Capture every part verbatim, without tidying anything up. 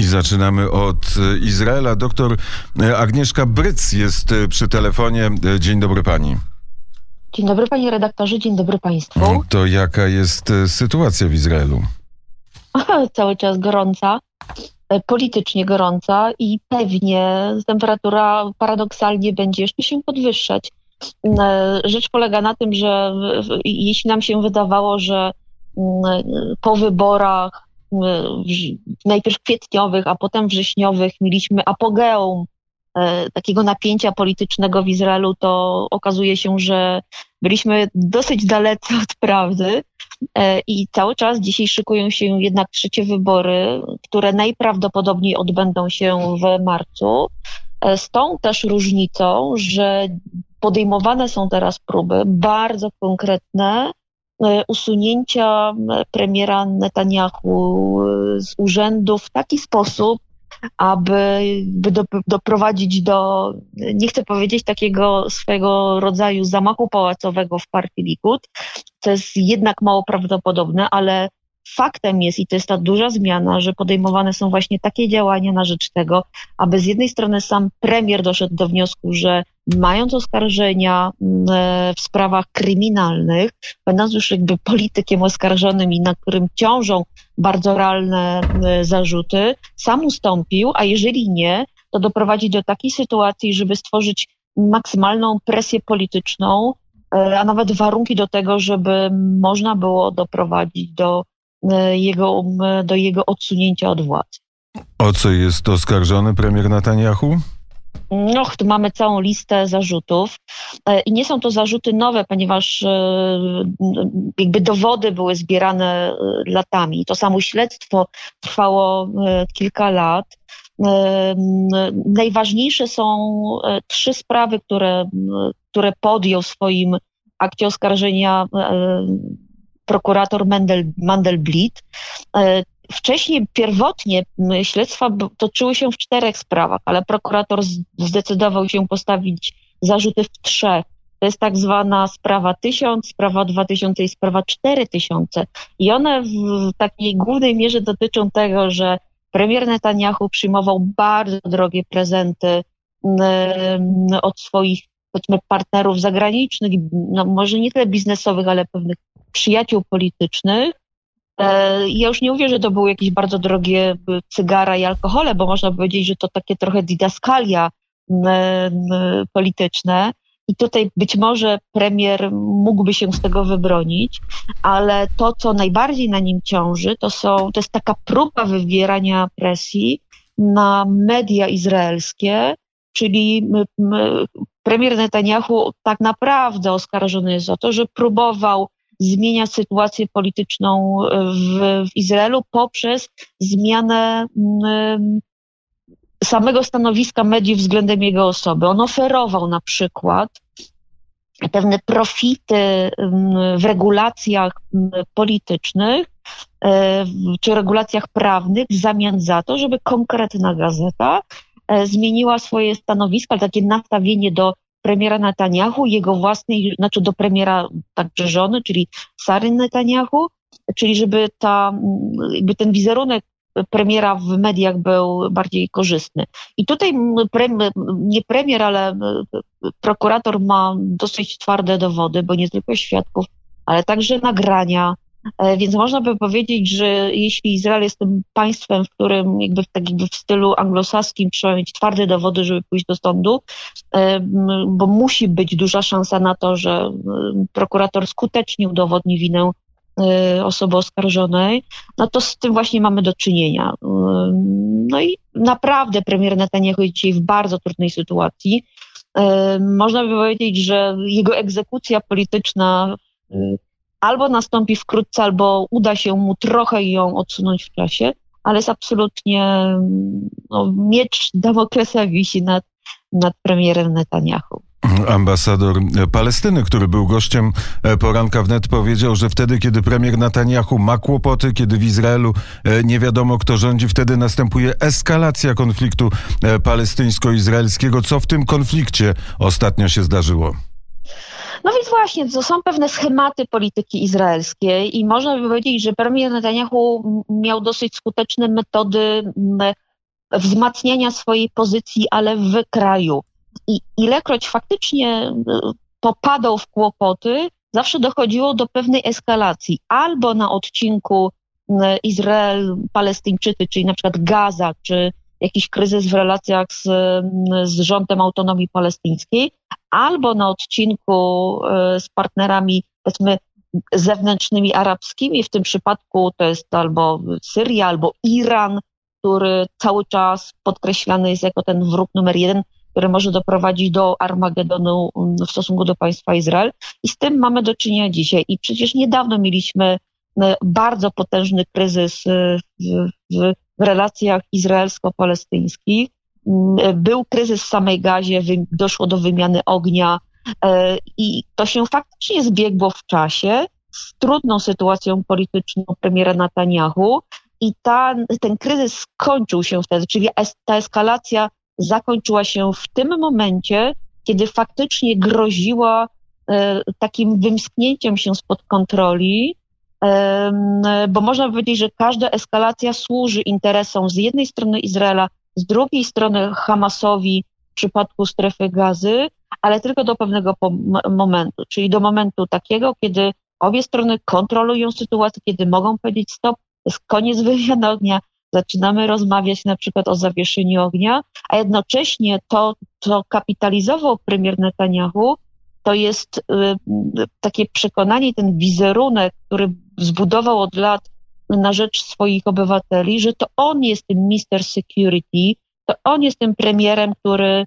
zaczynamy od Izraela. Doktor Agnieszka Bryc jest przy telefonie. Dzień dobry pani. Dzień dobry panie redaktorze, dzień dobry państwu. To jaka jest sytuacja w Izraelu? Cały czas gorąca, politycznie gorąca i pewnie temperatura paradoksalnie będzie jeszcze się podwyższać. Rzecz polega na tym, że jeśli nam się wydawało, że po wyborach najpierw kwietniowych, a potem wrześniowych mieliśmy apogeum takiego napięcia politycznego w Izraelu, to okazuje się, że byliśmy dosyć dalecy od prawdy i cały czas dzisiaj szykują się jednak trzecie wybory, które najprawdopodobniej odbędą się w marcu. Z tą też różnicą, że podejmowane są teraz próby bardzo konkretne usunięcia premiera Netanjahu z urzędu w taki sposób, aby by do, doprowadzić do, nie chcę powiedzieć, takiego swego rodzaju zamachu pałacowego w partii Likud, co jest jednak mało prawdopodobne, ale faktem jest, i to jest ta duża zmiana, że podejmowane są właśnie takie działania na rzecz tego, aby z jednej strony sam premier doszedł do wniosku, że mając oskarżenia w sprawach kryminalnych, będąc już jakby politykiem oskarżonym i na którym ciążą bardzo realne zarzuty, sam ustąpił, a jeżeli nie, to doprowadzi do takiej sytuacji, żeby stworzyć maksymalną presję polityczną, a nawet warunki do tego, żeby można było doprowadzić do jego, do jego odsunięcia od władzy. O co jest oskarżony premier Netanjahu? No, tu mamy całą listę zarzutów i nie są to zarzuty nowe, ponieważ jakby dowody były zbierane latami. To samo śledztwo trwało kilka lat. Najważniejsze są trzy sprawy, które, które podjął w swoim akcie oskarżenia prokurator Mendel, Mandelblit. Wcześniej, pierwotnie śledztwa toczyły się w czterech sprawach, ale prokurator zdecydował się postawić zarzuty w trzech. To jest tak zwana sprawa tysiąc, sprawa dwa tysiące i sprawa cztery tysiące. I one w takiej głównej mierze dotyczą tego, że premier Netanjahu przyjmował bardzo drogie prezenty od swoich, powiedzmy, partnerów zagranicznych, no może nie tyle biznesowych, ale pewnych przyjaciół politycznych. Ja już nie mówię, że to były jakieś bardzo drogie cygara i alkohole, bo można powiedzieć, że to takie trochę didaskalia polityczne i tutaj być może premier mógłby się z tego wybronić, ale to, co najbardziej na nim ciąży, to, są, to jest taka próba wywierania presji na media izraelskie, czyli premier Netanjahu tak naprawdę oskarżony jest o to, że próbował zmienia sytuację polityczną w, w Izraelu poprzez zmianę um, samego stanowiska mediów względem jego osoby. On oferował na przykład pewne profity um, w regulacjach um, politycznych um, czy regulacjach prawnych w zamian za to, żeby konkretna gazeta um, zmieniła swoje stanowiska, takie nastawienie do premiera Netanjahu, jego własnej, znaczy do premiera także żony, czyli Sary Netanjahu, czyli żeby ta, jakby ten wizerunek premiera w mediach był bardziej korzystny. I tutaj pre, nie premier, ale prokurator ma dosyć twarde dowody, bo nie tylko świadków, ale także nagrania. Więc można by powiedzieć, że jeśli Izrael jest tym państwem, w którym jakby w, tak jakby w stylu anglosaskim trzeba mieć twarde dowody, żeby pójść do sądu, bo musi być duża szansa na to, że prokurator skutecznie udowodni winę osoby oskarżonej, no to z tym właśnie mamy do czynienia. No i naprawdę premier Netanjahu jest dzisiaj w bardzo trudnej sytuacji. Można by powiedzieć, że jego egzekucja polityczna albo nastąpi wkrótce, albo uda się mu trochę ją odsunąć w czasie, ale jest absolutnie, no, miecz Damoklesa wisi nad, nad premierem Netanjahu. Ambasador Palestyny, który był gościem poranka wnet, powiedział, że wtedy, kiedy premier Netanjahu ma kłopoty, kiedy w Izraelu nie wiadomo, kto rządzi, wtedy następuje eskalacja konfliktu palestyńsko-izraelskiego. Co w tym konflikcie ostatnio się zdarzyło? No więc właśnie, to są pewne schematy polityki izraelskiej i można by powiedzieć, że premier Netanjahu miał dosyć skuteczne metody wzmacniania swojej pozycji, ale w kraju. I ilekroć faktycznie popadał w kłopoty, zawsze dochodziło do pewnej eskalacji. Albo na odcinku Izrael-Palestyńczycy, czyli na przykład Gaza, czy jakiś kryzys w relacjach z, z rządem autonomii palestyńskiej, albo na odcinku z partnerami, powiedzmy, zewnętrznymi arabskimi. W tym przypadku to jest albo Syria, albo Iran, który cały czas podkreślany jest jako ten wróg numer jeden, który może doprowadzić do Armagedonu w stosunku do państwa Izrael. I z tym mamy do czynienia dzisiaj. I przecież niedawno mieliśmy bardzo potężny kryzys w, w, w relacjach izraelsko-palestyńskich. Był kryzys w samej Gazie, doszło do wymiany ognia i to się faktycznie zbiegło w czasie z trudną sytuacją polityczną premiera Netanyahu i ta, ten kryzys skończył się wtedy, czyli es, ta eskalacja zakończyła się w tym momencie, kiedy faktycznie groziła e, takim wymsknięciem się spod kontroli, e, bo można powiedzieć, że każda eskalacja służy interesom z jednej strony Izraela, z drugiej strony Hamasowi w przypadku strefy Gazy, ale tylko do pewnego pom- momentu, czyli do momentu takiego, kiedy obie strony kontrolują sytuację, kiedy mogą powiedzieć stop, to jest koniec wymiany ognia, zaczynamy rozmawiać na przykład o zawieszeniu ognia, a jednocześnie to, co kapitalizował premier Netanyahu, to jest y, takie przekonanie, ten wizerunek, który zbudował od lat na rzecz swoich obywateli, że to on jest tym mister Security, to on jest tym premierem, który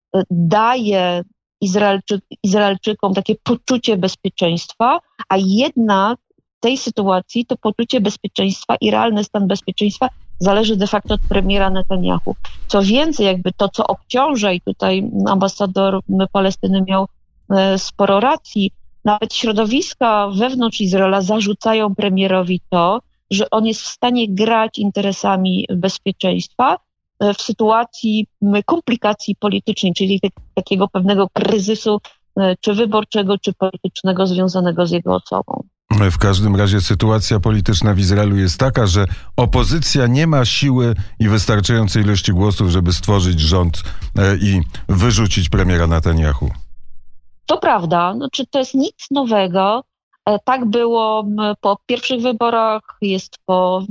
daje Izraelczy, Izraelczykom takie poczucie bezpieczeństwa, a jednak w tej sytuacji to poczucie bezpieczeństwa i realny stan bezpieczeństwa zależy de facto od premiera Netanyahu. Co więcej, jakby to, co obciąża, i tutaj ambasador Palestyny miał e, sporo racji, nawet środowiska wewnątrz Izraela zarzucają premierowi to, że on jest w stanie grać interesami bezpieczeństwa w sytuacji komplikacji politycznej, czyli tak, takiego pewnego kryzysu czy wyborczego, czy politycznego związanego z jego osobą. W każdym razie sytuacja polityczna w Izraelu jest taka, że opozycja nie ma siły i wystarczającej ilości głosów, żeby stworzyć rząd i wyrzucić premiera Netanyahu. To prawda, no, czy to jest nic nowego. Tak było po pierwszych wyborach, jest po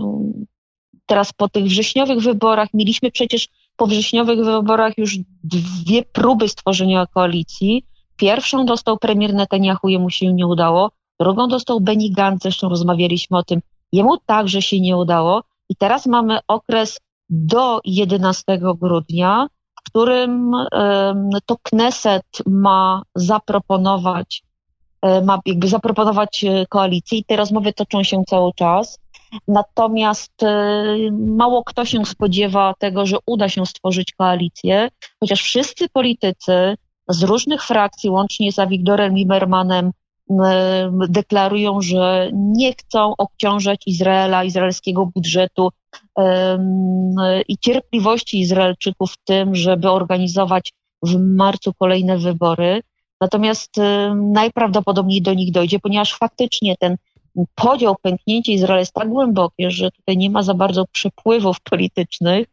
teraz po tych wrześniowych wyborach. Mieliśmy przecież po wrześniowych wyborach już dwie próby stworzenia koalicji. Pierwszą dostał premier Netanyahu, jemu się nie udało. Drugą dostał Benny Gantz, zresztą rozmawialiśmy o tym. Jemu także się nie udało. I teraz mamy okres do jedenastego grudnia, w którym um, to Kneset ma zaproponować, um, ma jakby zaproponować koalicję i te rozmowy toczą się cały czas. Natomiast y, mało kto się spodziewa tego, że uda się stworzyć koalicję, chociaż wszyscy politycy z różnych frakcji, łącznie z Avigdorem Liebermanem, y, deklarują, że nie chcą obciążać Izraela, izraelskiego budżetu y, y, i cierpliwości Izraelczyków w tym, żeby organizować w marcu kolejne wybory. Natomiast y, najprawdopodobniej do nich dojdzie, ponieważ faktycznie ten podział, pęknięcie Izraela jest tak głębokie, że tutaj nie ma za bardzo przepływów politycznych.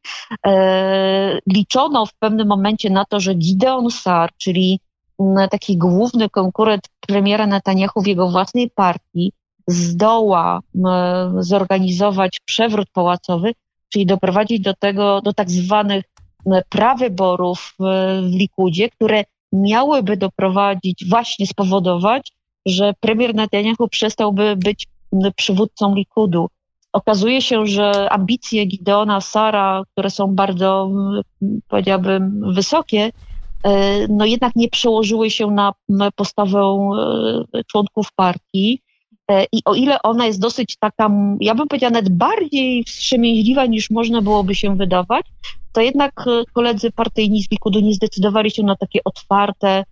E, liczono w pewnym momencie na to, że Gideon Sa'ar, czyli taki główny konkurent premiera Netanyahu w jego własnej partii, zdoła e, zorganizować przewrót pałacowy, czyli doprowadzić do tego, do tak zwanych prawyborów w Likudzie, które miałyby doprowadzić, właśnie spowodować, że premier Netanyahu przestałby być przywódcą Likudu. Okazuje się, że ambicje Gideona Sa'ara, które są bardzo, powiedziałabym, wysokie, no jednak nie przełożyły się na postawę członków partii. I o ile ona jest dosyć taka, ja bym powiedziała, nawet bardziej wstrzemięźliwa niż można byłoby się wydawać, to jednak koledzy partyjni z Likudu nie zdecydowali się na takie otwarte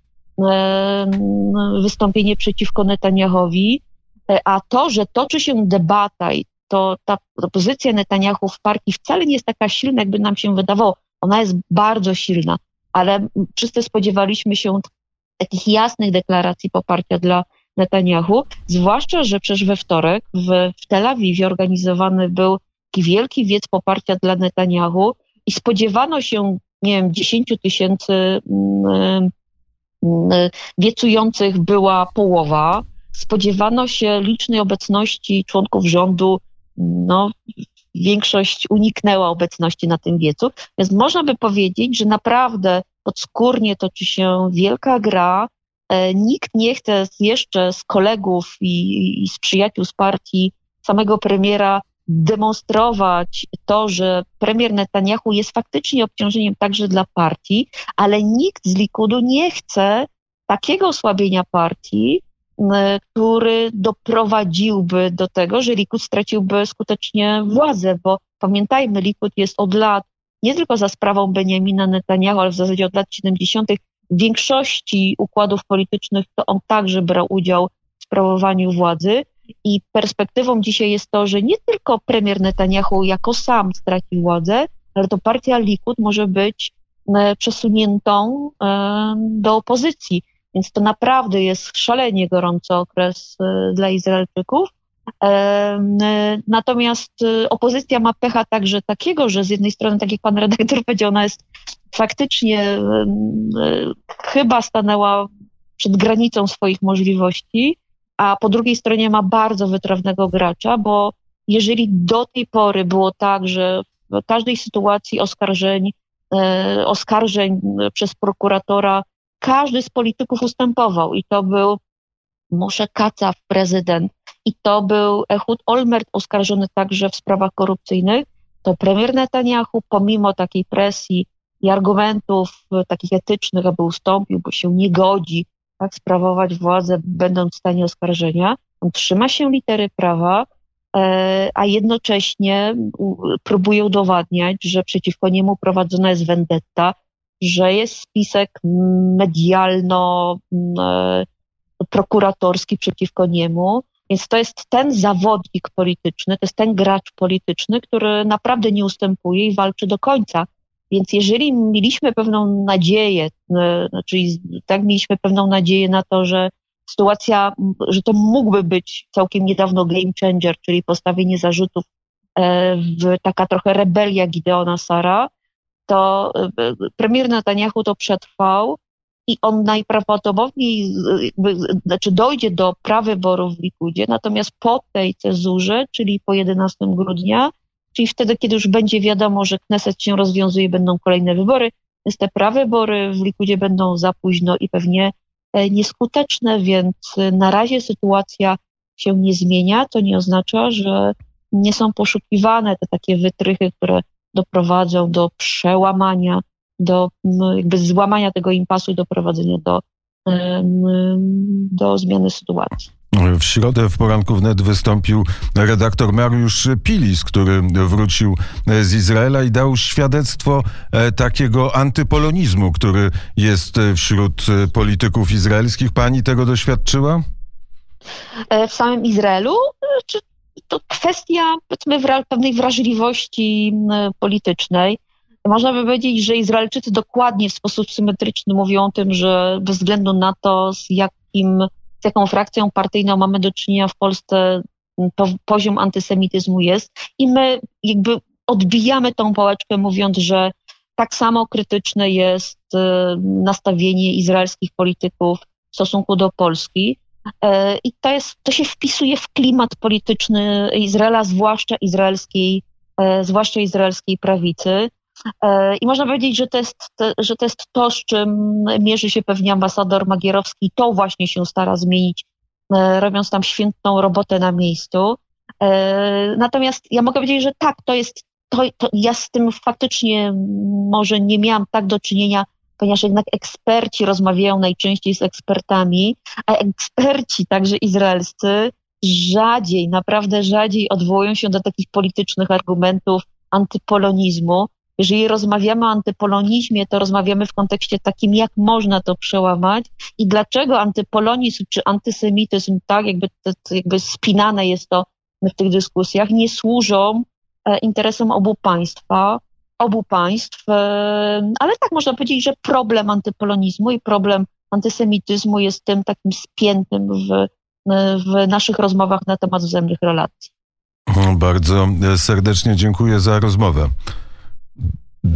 wystąpienie przeciwko Netanyahowi, a to, że toczy się debata i to ta pozycja Netanyahu w partii wcale nie jest taka silna, jakby nam się wydawało. Ona jest bardzo silna, ale wszyscy spodziewaliśmy się takich jasnych deklaracji poparcia dla Netanyahu, zwłaszcza, że przecież we wtorek w, w Tel Awiwie organizowany był taki wielki wiec poparcia dla Netanyahu i i spodziewano się, nie wiem, dziesięciu tysięcy wiecujących była połowa. Spodziewano się licznej obecności członków rządu, no większość uniknęła obecności na tym wiecu, więc można by powiedzieć, że naprawdę podskórnie toczy się wielka gra. Nikt nie chce jeszcze z kolegów i, i z przyjaciół z partii samego premiera demonstrować to, że premier Netanyahu jest faktycznie obciążeniem także dla partii, ale nikt z Likudu nie chce takiego osłabienia partii, który doprowadziłby do tego, że Likud straciłby skutecznie władzę, bo pamiętajmy, Likud jest od lat, nie tylko za sprawą Benjamina Netanyahu, ale w zasadzie od lat siedemdziesiątych w większości układów politycznych to on także brał udział w sprawowaniu władzy i perspektywą dzisiaj jest to, że nie tylko premier Netanyahu jako sam straci władzę, ale to partia Likud może być przesuniętą do opozycji. Więc to naprawdę jest szalenie gorący okres dla Izraelczyków. Natomiast opozycja ma pecha także takiego, że z jednej strony, tak jak pan redaktor powiedział, ona jest faktycznie chyba stanęła przed granicą swoich możliwości, a po drugiej stronie ma bardzo wytrawnego gracza, bo jeżeli do tej pory było tak, że w każdej sytuacji oskarżeń, oskarżeń przez prokuratora każdy z polityków ustępował i to był Moshe Katsav, prezydent, i to był Ehud Olmert oskarżony także w sprawach korupcyjnych, to premier Netanyahu pomimo takiej presji i argumentów takich etycznych, aby ustąpił, bo się nie godzi tak sprawować władzę, będąc w stanie oskarżenia, on trzyma się litery prawa, a jednocześnie próbuje udowadniać, że przeciwko niemu prowadzona jest vendetta, że jest spisek medialno-prokuratorski przeciwko niemu. Więc to jest ten zawodnik polityczny, to jest ten gracz polityczny, który naprawdę nie ustępuje i walczy do końca. Więc jeżeli mieliśmy pewną nadzieję, znaczy tak mieliśmy pewną nadzieję na to, że sytuacja, że to mógłby być całkiem niedawno game changer, czyli postawienie zarzutów w taka trochę rebelia Gideona Sara, to premier Netanyahu to przetrwał i on najprawdopodobniej znaczy dojdzie do prawyborów w Likudzie, natomiast po tej cezurze, czyli po jedenastego grudnia, czyli wtedy, kiedy już będzie wiadomo, że Kneset się rozwiązuje, będą kolejne wybory, więc te prawybory w Likudzie będą za późno i pewnie nieskuteczne, więc na razie sytuacja się nie zmienia, to nie oznacza, że nie są poszukiwane te takie wytrychy, które doprowadzą do przełamania, do no, jakby złamania tego impasu i doprowadzenia do, do zmiany sytuacji. W środę w poranku wnet wystąpił redaktor Mariusz Pilis, który wrócił z Izraela i dał świadectwo takiego antypolonizmu, który jest wśród polityków izraelskich. Pani tego doświadczyła? W samym Izraelu? Czy to kwestia, powiedzmy, pewnej wrażliwości politycznej. Można by powiedzieć, że Izraelczycy dokładnie w sposób symetryczny mówią o tym, że bez względu na to, z jakim, z jaką frakcją partyjną mamy do czynienia w Polsce, to poziom antysemityzmu jest i my jakby odbijamy tą pałeczkę, mówiąc, że tak samo krytyczne jest nastawienie izraelskich polityków w stosunku do Polski. I to, jest, to się wpisuje w klimat polityczny Izraela, zwłaszcza izraelskiej, zwłaszcza izraelskiej prawicy. I można powiedzieć, że to jest, że to jest to, z czym mierzy się pewnie ambasador Magierowski. To właśnie się stara zmienić, robiąc tam świetną robotę na miejscu. Natomiast ja mogę powiedzieć, że tak, to jest, to, to ja z tym faktycznie może nie miałam tak do czynienia, ponieważ jednak eksperci rozmawiają najczęściej z ekspertami, a eksperci, także izraelscy, rzadziej, naprawdę rzadziej odwołują się do takich politycznych argumentów antypolonizmu. Jeżeli rozmawiamy o antypolonizmie, to rozmawiamy w kontekście takim, jak można to przełamać i dlaczego antypolonizm czy antysemityzm, tak jakby, jakby spinane jest to w tych dyskusjach, nie służą interesom obu państwa, obu państw, ale tak można powiedzieć, że problem antypolonizmu i problem antysemityzmu jest tym takim spiętym w, w naszych rozmowach na temat wzajemnych relacji. Bardzo serdecznie dziękuję za rozmowę.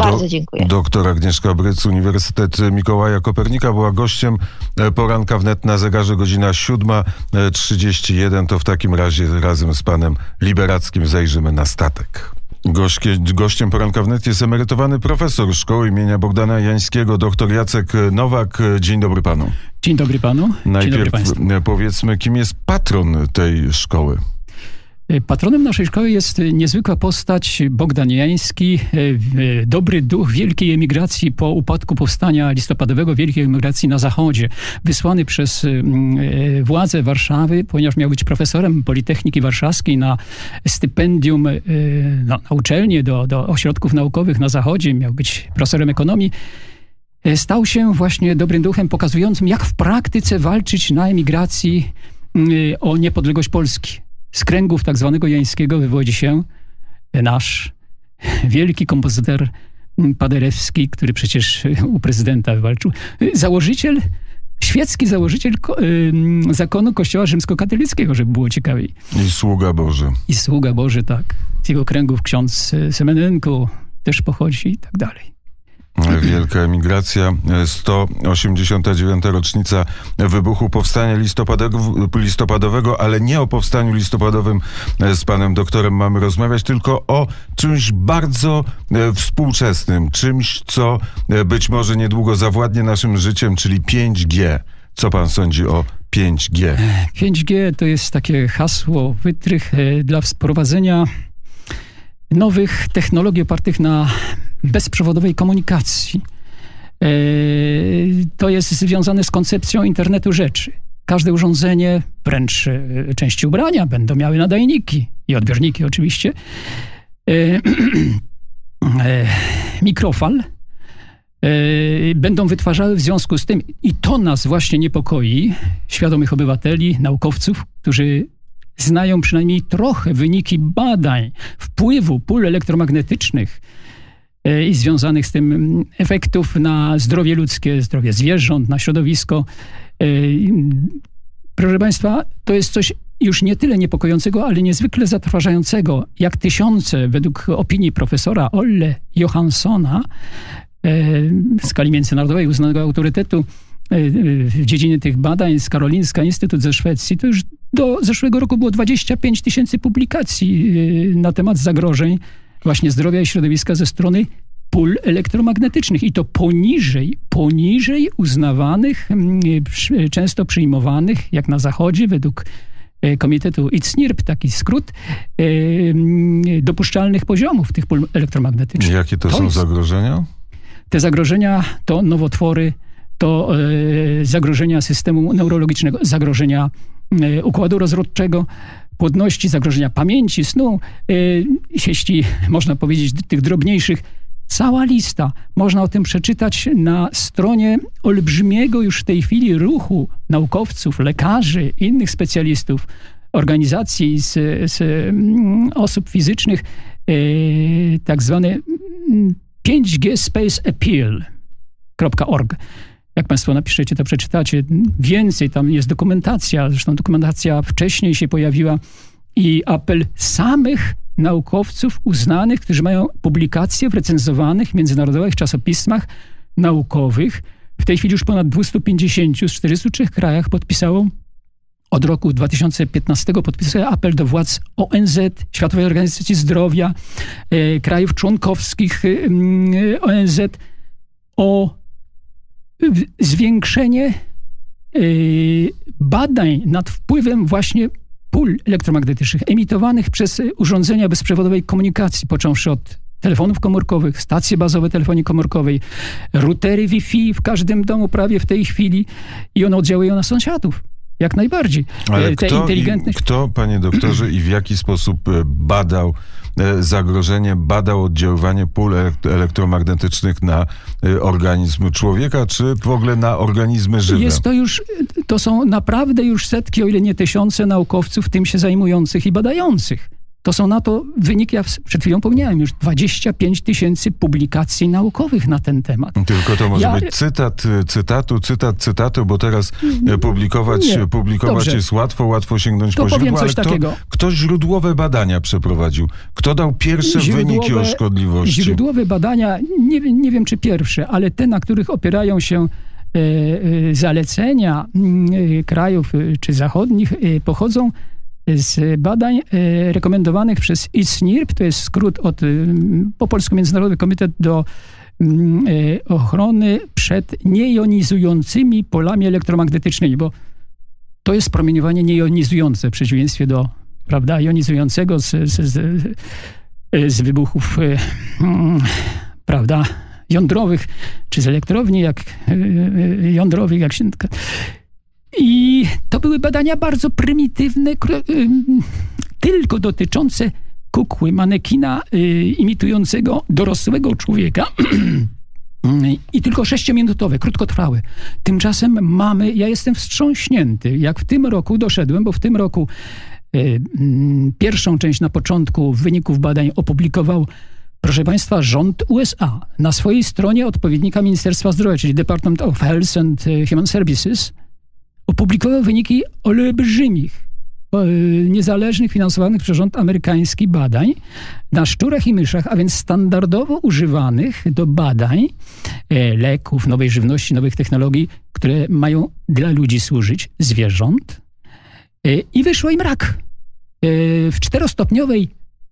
Bardzo dziękuję. Doktor Agnieszka Bryc, Uniwersytet Mikołaja Kopernika była gościem poranka wnet na zegarze godzina siódma trzydzieści jeden. To w takim razie razem z panem Liberackim zajrzymy na statek. Goście, gościem poranka wnet jest emerytowany profesor Szkoły imienia Bogdana Jańskiego, dr Jacek Nowak. Dzień dobry panu. Dzień dobry panu. Najpierw Dzień dobry państwu. Powiedzmy, kim jest patron tej szkoły? Patronem naszej szkoły jest niezwykła postać Bogdan Jański, dobry duch wielkiej emigracji po upadku powstania listopadowego, wielkiej emigracji na zachodzie. Wysłany przez władze Warszawy, ponieważ miał być profesorem Politechniki Warszawskiej na stypendium na, na uczelnię do, do ośrodków naukowych na zachodzie, miał być profesorem ekonomii. Stał się właśnie dobrym duchem, pokazującym, jak w praktyce walczyć na emigracji o niepodległość Polski. Z kręgów tak zwanego Jańskiego wywodzi się nasz wielki kompozytor Paderewski, który przecież u prezydenta walczył. Założyciel, świecki założyciel zakonu Kościoła rzymskokatolickiego, żeby było ciekawiej. I sługa Boży. I sługa Boży, tak. Z jego kręgów ksiądz Semenenko też pochodzi i tak dalej. Wielka emigracja, sto osiemdziesiąta dziewiąta rocznica wybuchu powstania listopadowego, listopadowego, ale nie o powstaniu listopadowym z panem doktorem mamy rozmawiać, tylko o czymś bardzo współczesnym, czymś, co być może niedługo zawładnie naszym życiem, czyli pięć G. Co pan sądzi o pięć G? pięć G to jest takie hasło, wytrych dla wprowadzenia nowych technologii opartych na bezprzewodowej komunikacji. To jest związane z koncepcją internetu rzeczy. Każde urządzenie, wręcz części ubrania będą miały nadajniki i odbiorniki oczywiście. Mikrofal będą wytwarzały w związku z tym, i to nas właśnie niepokoi, świadomych obywateli, naukowców, którzy znają przynajmniej trochę wyniki badań wpływu pól elektromagnetycznych i związanych z tym efektów na zdrowie ludzkie, zdrowie zwierząt, na środowisko. Proszę państwa, to jest coś już nie tyle niepokojącego, ale niezwykle zatrważającego, jak tysiące, według opinii profesora Olle Johanssona, w skali międzynarodowej uznanego autorytetu w dziedzinie tych badań z Karolinska Instytut ze Szwecji, to już do zeszłego roku było dwadzieścia pięć tysięcy publikacji na temat zagrożeń właśnie zdrowia i środowiska ze strony pól elektromagnetycznych. I to poniżej, poniżej uznawanych, często przyjmowanych, jak na Zachodzie, według Komitetu I C N I R P, taki skrót, dopuszczalnych poziomów tych pól elektromagnetycznych. Jakie to, to są jest, zagrożenia? Te zagrożenia to nowotwory, to zagrożenia systemu neurologicznego, zagrożenia układu rozrodczego, płodności, zagrożenia pamięci, snu, jeśli można powiedzieć tych drobniejszych, cała lista. Można o tym przeczytać na stronie olbrzymiego już w tej chwili ruchu naukowców, lekarzy, innych specjalistów, organizacji z, z osób fizycznych, tak zwany pięć G Space Appeal kropka org. Jak państwo napiszecie, to przeczytacie więcej. Tam jest dokumentacja. Zresztą dokumentacja wcześniej się pojawiła i apel samych naukowców uznanych, którzy mają publikacje w recenzowanych międzynarodowych czasopismach naukowych. W tej chwili już ponad dwieście pięćdziesiąt z czterystu trzech krajach podpisało, od roku dwa tysiące piętnastego podpisuje apel do władz O N Z, Światowej Organizacji Zdrowia, e, krajów członkowskich e, O N Z o zwiększenie y, badań nad wpływem właśnie pól elektromagnetycznych emitowanych przez urządzenia bezprzewodowej komunikacji, począwszy od telefonów komórkowych, stacje bazowe telefonii komórkowej, routery Wi-Fi w każdym domu prawie w tej chwili i one oddziałują na sąsiadów. Jak najbardziej. Ale Te kto, inteligentne... i, kto, panie doktorze, i w jaki sposób badał zagrożenie, badał oddziaływanie pól elektromagnetycznych na organizm człowieka, czy w ogóle na organizmy żywe? Jest to już, to są naprawdę już setki, o ile nie tysiące naukowców tym się zajmujących i badających. To są na to wyniki, ja przed chwilą powiedziałem, już dwadzieścia pięć tysięcy publikacji naukowych na ten temat. Tylko to może ja... być cytat cytatu, cytat cytatu, bo teraz publikować, Nie. publikować jest łatwo, łatwo sięgnąć to po źródło, ale kto, takiego. kto źródłowe badania przeprowadził? Kto dał pierwsze źródłowe, wyniki o szkodliwości? Źródłowe badania, nie, nie wiem czy pierwsze, ale te, na których opierają się e, e, zalecenia e, krajów e, czy zachodnich, e, pochodzą z badań e, rekomendowanych przez I C N I R P, to jest skrót od, e, po polsku Międzynarodowy Komitet do e, Ochrony przed Niejonizującymi Polami Elektromagnetycznymi, bo to jest promieniowanie niejonizujące w przeciwieństwie do, prawda, jonizującego z, z, z, z wybuchów e, prawda, jądrowych, czy z elektrowni jak e, jądrowych, jak się... I to były badania bardzo prymitywne, które, y, tylko dotyczące kukły, manekina y, imitującego dorosłego człowieka i tylko sześciominutowe, krótkotrwałe. Tymczasem mamy, ja jestem wstrząśnięty, jak w tym roku doszedłem, bo w tym roku y, y, pierwszą część na początku wyników badań opublikował, proszę Państwa, rząd U S A na swojej stronie odpowiednika Ministerstwa Zdrowia, czyli Department of Health and Human Services, opublikował wyniki olbrzymich, niezależnych, finansowanych przez rząd amerykański badań na szczurach i myszach, a więc standardowo używanych do badań leków, nowej żywności, nowych technologii, które mają dla ludzi służyć, zwierząt. I wyszło im rak. W czterostopniowej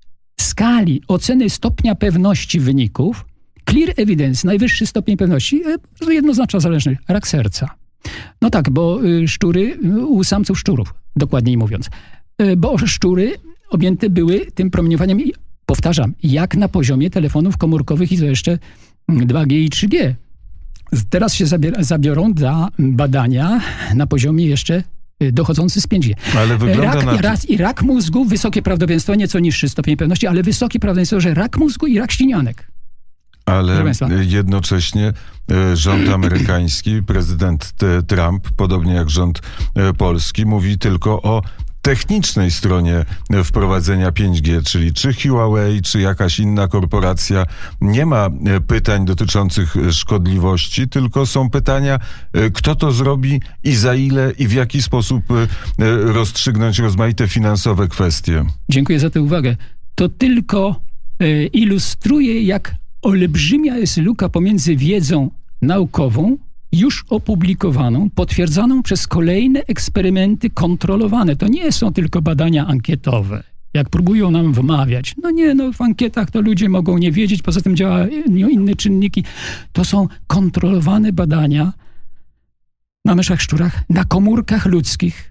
skali oceny stopnia pewności wyników, clear evidence, najwyższy stopień pewności, jednoznaczna zależność, rak serca. No tak, bo szczury, u samców szczurów, dokładniej mówiąc, bo szczury objęte były tym promieniowaniem, i powtarzam, jak na poziomie telefonów komórkowych i to jeszcze dwa G i trzy G. Teraz się zabier- zabiorą za badania na poziomie jeszcze dochodzący z pięć G. Ale wygląda rak, na... raz, I rak mózgu, wysokie prawdopodobieństwo, nieco niższy stopień pewności, ale wysokie prawdopodobieństwo, że rak mózgu i rak ślinianek. Ale jednocześnie rząd amerykański, prezydent Trump, podobnie jak rząd polski, mówi tylko o technicznej stronie wprowadzenia pięć G, czyli czy Huawei, czy jakaś inna korporacja. Nie ma pytań dotyczących szkodliwości, tylko są pytania, kto to zrobi i za ile i w jaki sposób rozstrzygnąć rozmaite finansowe kwestie. Dziękuję za tę uwagę. To tylko ilustruje, jak olbrzymia jest luka pomiędzy wiedzą naukową, już opublikowaną, potwierdzaną przez kolejne eksperymenty kontrolowane. To nie są tylko badania ankietowe, jak próbują nam wmawiać. No nie, no w ankietach to ludzie mogą nie wiedzieć, poza tym działają inne czynniki. To są kontrolowane badania na myszach, szczurach, na komórkach ludzkich.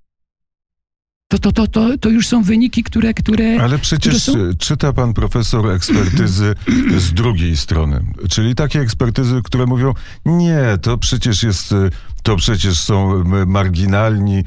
To, to, to, to, to już są wyniki, które... które Ale przecież które są... czyta pan profesor ekspertyzy z drugiej strony. Czyli takie ekspertyzy, które mówią, nie, to przecież jest... To przecież są marginalni,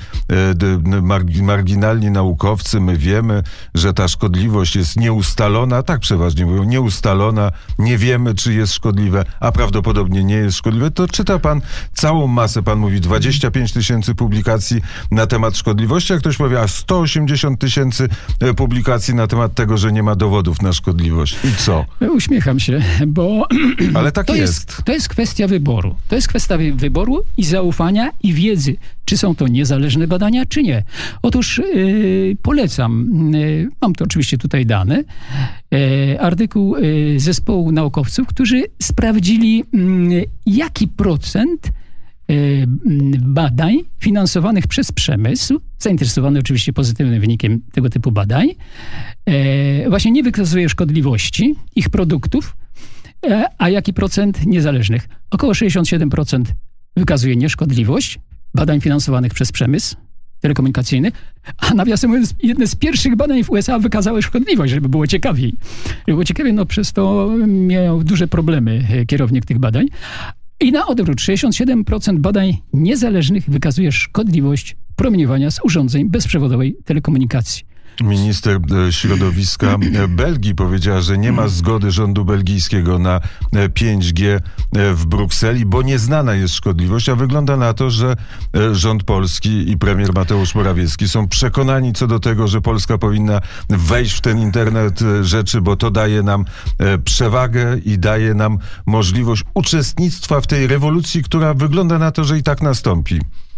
marginalni naukowcy. My wiemy, że ta szkodliwość jest nieustalona. Tak przeważnie mówią, nieustalona. Nie wiemy, czy jest szkodliwe, a prawdopodobnie nie jest szkodliwe. To czyta pan całą masę. Pan mówi dwadzieścia pięć tysięcy publikacji na temat szkodliwości, a ktoś powie, a sto osiemdziesiąt tysięcy publikacji na temat tego, że nie ma dowodów na szkodliwość. I co? Uśmiecham się, bo Ale tak to jest. jest. To jest kwestia wyboru. To jest kwestia wyboru i zaufania. Zaufania i wiedzy, czy są to niezależne badania, czy nie. Otóż yy, polecam, yy, mam to oczywiście tutaj dane, yy, artykuł yy, zespołu naukowców, którzy sprawdzili, yy, jaki procent yy, badań finansowanych przez przemysł, zainteresowany oczywiście pozytywnym wynikiem tego typu badań, yy, właśnie nie wykazuje szkodliwości ich produktów, yy, a jaki procent niezależnych. Około sześćdziesiąt siedem procent wykazuje nieszkodliwość badań finansowanych przez przemysł telekomunikacyjny, a nawiasem mówiąc, jedne z pierwszych badań w U S A wykazały szkodliwość, żeby było ciekawiej. Żeby było ciekawiej, no przez to miał duże problemy kierownik tych badań. I na odwrót, sześćdziesiąt siedem procent badań niezależnych wykazuje szkodliwość promieniowania z urządzeń bezprzewodowej telekomunikacji. Minister środowiska Belgii powiedziała, że nie ma zgody rządu belgijskiego na pięć G w Brukseli, bo nieznana jest szkodliwość, a wygląda na to, że rząd polski i premier Mateusz Morawiecki są przekonani co do tego, że Polska powinna wejść w ten internet rzeczy, bo to daje nam przewagę i daje nam możliwość uczestnictwa w tej rewolucji, która wygląda na to, że i tak nastąpi.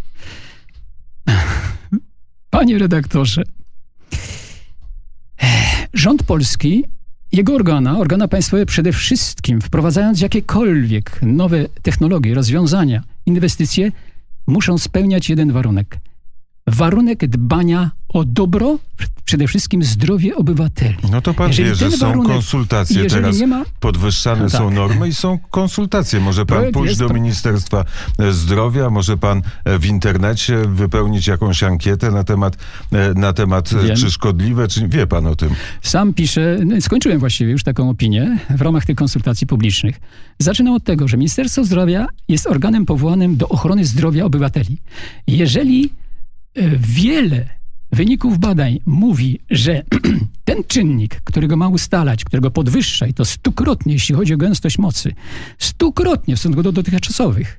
Panie redaktorze, rząd polski, jego organa, organa państwowe przede wszystkim, wprowadzając jakiekolwiek nowe technologie, rozwiązania, inwestycje, muszą spełniać jeden warunek. Warunek dbania o dobro, przede wszystkim zdrowie obywateli. No to pan jeżeli wie, że są warunek, konsultacje teraz, nie ma, podwyższane no tak. są normy i są konsultacje. Może pan Projekt pójść do Ministerstwa Zdrowia, może pan w internecie wypełnić jakąś ankietę na temat, na temat czy szkodliwe, czy wie pan o tym? Sam piszę, skończyłem właściwie już taką opinię w ramach tych konsultacji publicznych. Zaczynam od tego, że Ministerstwo Zdrowia jest organem powołanym do ochrony zdrowia obywateli. Jeżeli wiele wyników badań mówi, że ten czynnik, którego ma ustalać, którego podwyższa i to stukrotnie, jeśli chodzi o gęstość mocy, stukrotnie w stosunku do dotychczasowych,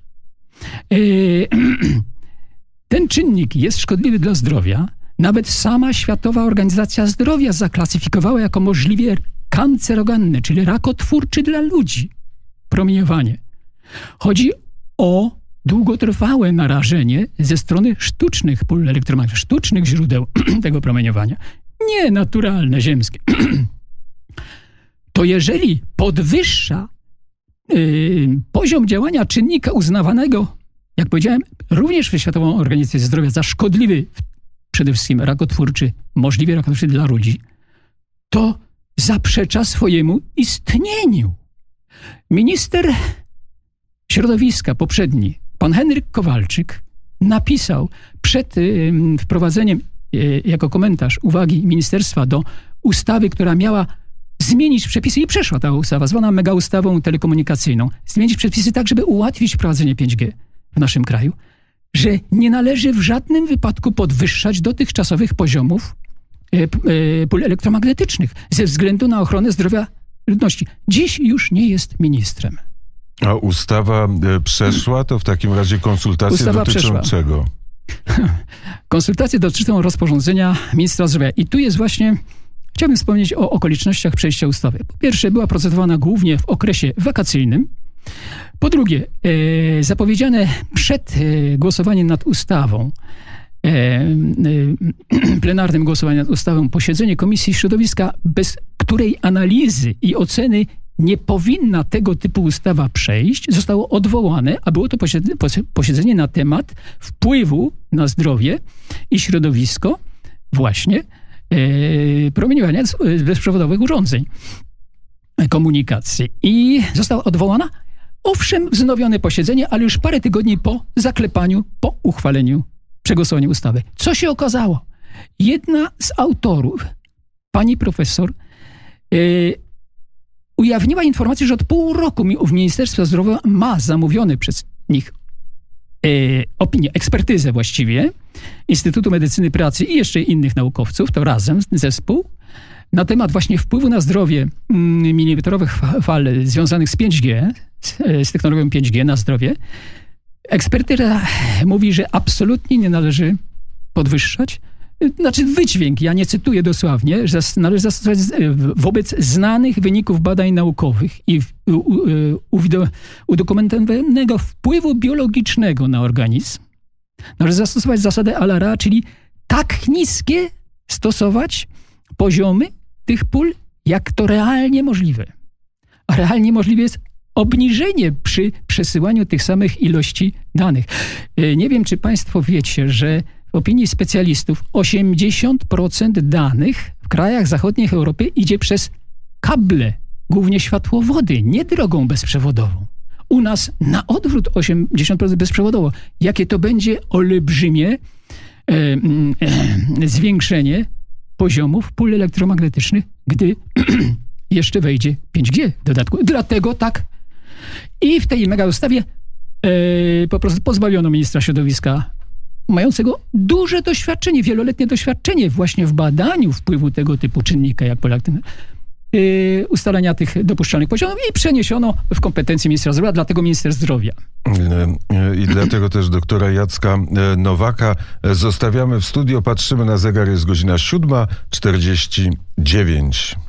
ten czynnik jest szkodliwy dla zdrowia. Nawet sama Światowa Organizacja Zdrowia zaklasyfikowała jako możliwie kancerogenny, czyli rakotwórczy dla ludzi, promieniowanie. Chodzi o długotrwałe narażenie ze strony sztucznych pól elektromagnetycznych, sztucznych źródeł tego promieniowania, nie naturalne, ziemskie. To jeżeli podwyższa yy, poziom działania czynnika uznawanego, jak powiedziałem, również przez Światową Organizację Zdrowia za szkodliwy, przede wszystkim rakotwórczy, możliwie rakotwórczy dla ludzi, to zaprzecza swojemu istnieniu. Minister środowiska poprzedni, pan Henryk Kowalczyk, napisał przed y, wprowadzeniem y, jako komentarz uwagi ministerstwa do ustawy, która miała zmienić przepisy i przeszła ta ustawa, zwana mega ustawą telekomunikacyjną, zmienić przepisy tak, żeby ułatwić wprowadzenie pięć G w naszym kraju, że nie należy w żadnym wypadku podwyższać dotychczasowych poziomów y, y, pól elektromagnetycznych ze względu na ochronę zdrowia ludności. Dziś już nie jest ministrem. A ustawa przeszła, to w takim razie konsultacje ustawa dotyczą przeszła. czego? Konsultacje dotyczą rozporządzenia ministra zdrowia. I tu jest właśnie, chciałbym wspomnieć o okolicznościach przejścia ustawy. Po pierwsze, była procedowana głównie w okresie wakacyjnym. Po drugie, e, zapowiedziane przed e, głosowaniem nad ustawą, e, e, plenarnym głosowaniem nad ustawą, posiedzenie Komisji Środowiska, bez której analizy i oceny nie powinna tego typu ustawa przejść, zostało odwołane, a było to posiedzenie na temat wpływu na zdrowie i środowisko właśnie e, promieniowania z bezprzewodowych urządzeń komunikacji. I została odwołana, owszem, wznowione posiedzenie, ale już parę tygodni po zaklepaniu, po uchwaleniu, przegłosowaniu ustawy. Co się okazało? Jedna z autorów, pani profesor, e, ujawniła informację, że od pół roku w Ministerstwie Zdrowia ma zamówione przez nich e, opinię, ekspertyzę właściwie Instytutu Medycyny Pracy i jeszcze innych naukowców, to razem zespół, na temat właśnie wpływu na zdrowie milimetrowych fal związanych z pięć G, z, z technologią pięć G na zdrowie. Ekspertyza mówi, że absolutnie nie należy podwyższać. Znaczy wydźwięk, ja nie cytuję dosłownie, że należy zastosować wobec znanych wyników badań naukowych i udokumentowanego wpływu biologicznego na organizm, należy zastosować zasadę Alara, czyli tak niskie stosować poziomy tych pól, jak to realnie możliwe. A realnie możliwe jest obniżenie przy przesyłaniu tych samych ilości danych. Nie wiem, czy państwo wiecie, że w opinii specjalistów osiemdziesiąt procent danych w krajach zachodniej Europy idzie przez kable, głównie światłowody, nie drogą bezprzewodową. U nas na odwrót osiemdziesiąt procent bezprzewodowo. Jakie to będzie olbrzymie e, e, zwiększenie poziomów pól elektromagnetycznych, gdy jeszcze wejdzie pięć G w dodatku. Dlatego tak. I w tej mega ustawie e, po prostu pozbawiono ministra środowiska mającego duże doświadczenie, wieloletnie doświadczenie właśnie w badaniu wpływu tego typu czynnika jak prolaktyna, yy, ustalenia tych dopuszczalnych poziomów i przeniesiono w kompetencje ministra zdrowia, dlatego minister zdrowia. I dlatego też doktora Jacka Nowaka zostawiamy w studio, patrzymy na zegar, jest godzina siódma czterdzieści dziewięć.